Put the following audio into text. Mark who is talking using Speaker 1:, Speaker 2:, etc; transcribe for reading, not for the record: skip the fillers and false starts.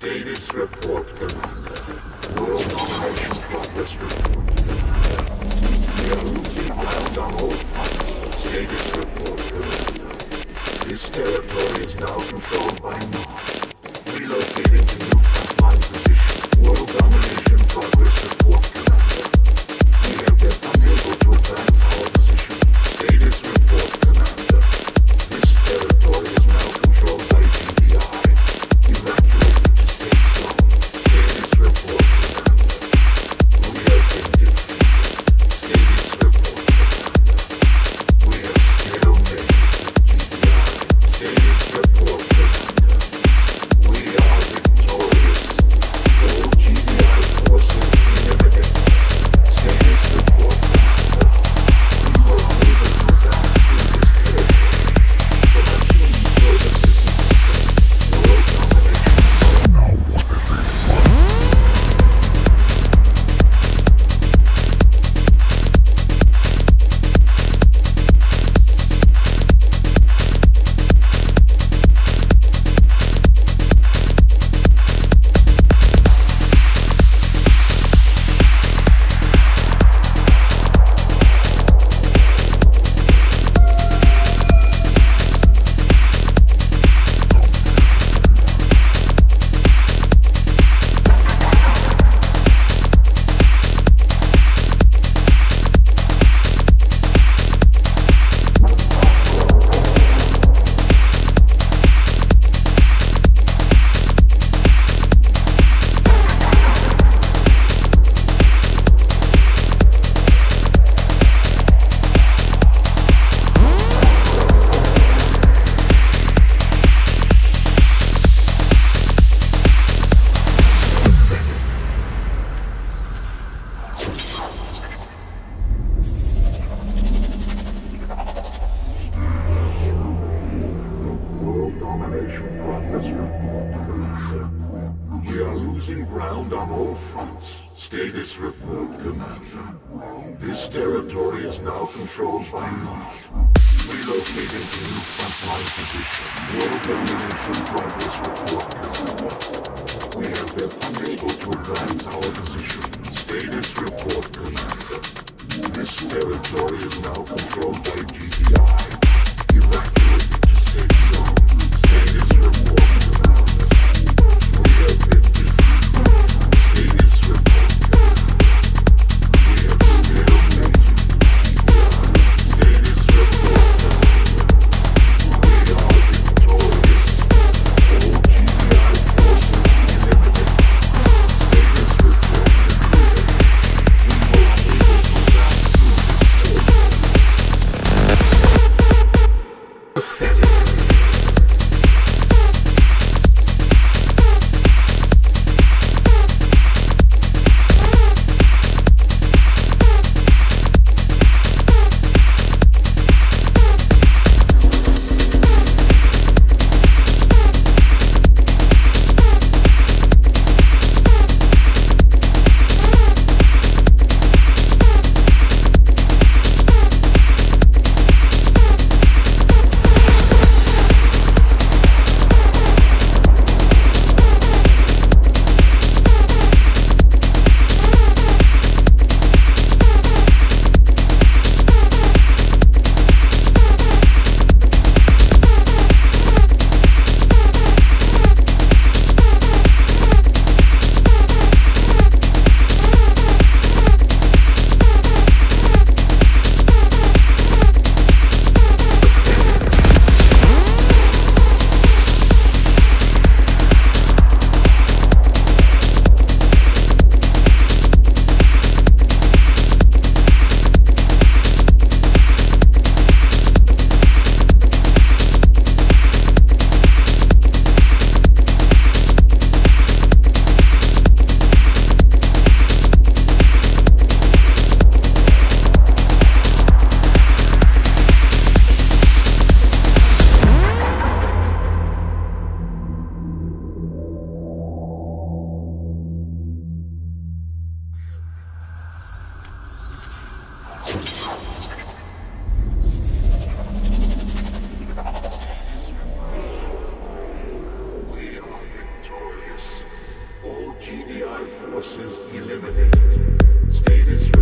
Speaker 1: Status report, Commander. World domination progress report. We are losing ground on all fronts. Status report, Commander. This territory is now controlled by Nod. Relocating to new frontline position. World domination progress report, Commander. We have been unable to advance our position. Status report, Commander. This territory is now controlled by GDI. Evacuated to safe zone. Status report, Commander. We have been defeated. Status report, Commander. We have stalemated GDI. Status report, Commander. We are victorious. All GDI forces inhibited. Status report, Commander. We were unable to advance through this territory. The machine further significant. World domination. World domination progress report, Commander. We are losing ground on all fronts. Status report, Commander. This territory is now controlled by Nod. Relocating to new frontline position. World domination progress report, Commander. We have been unable to advance our position. Status report, Commander. This territory is now controlled by GDI. Evacuated to safe zone. Status report, Commander. We have been defeated. Status report, Commander. We have stalemated GDI. Status report, Commander. We are victorious. All GDI forces inhibited. Status forces eliminated. Status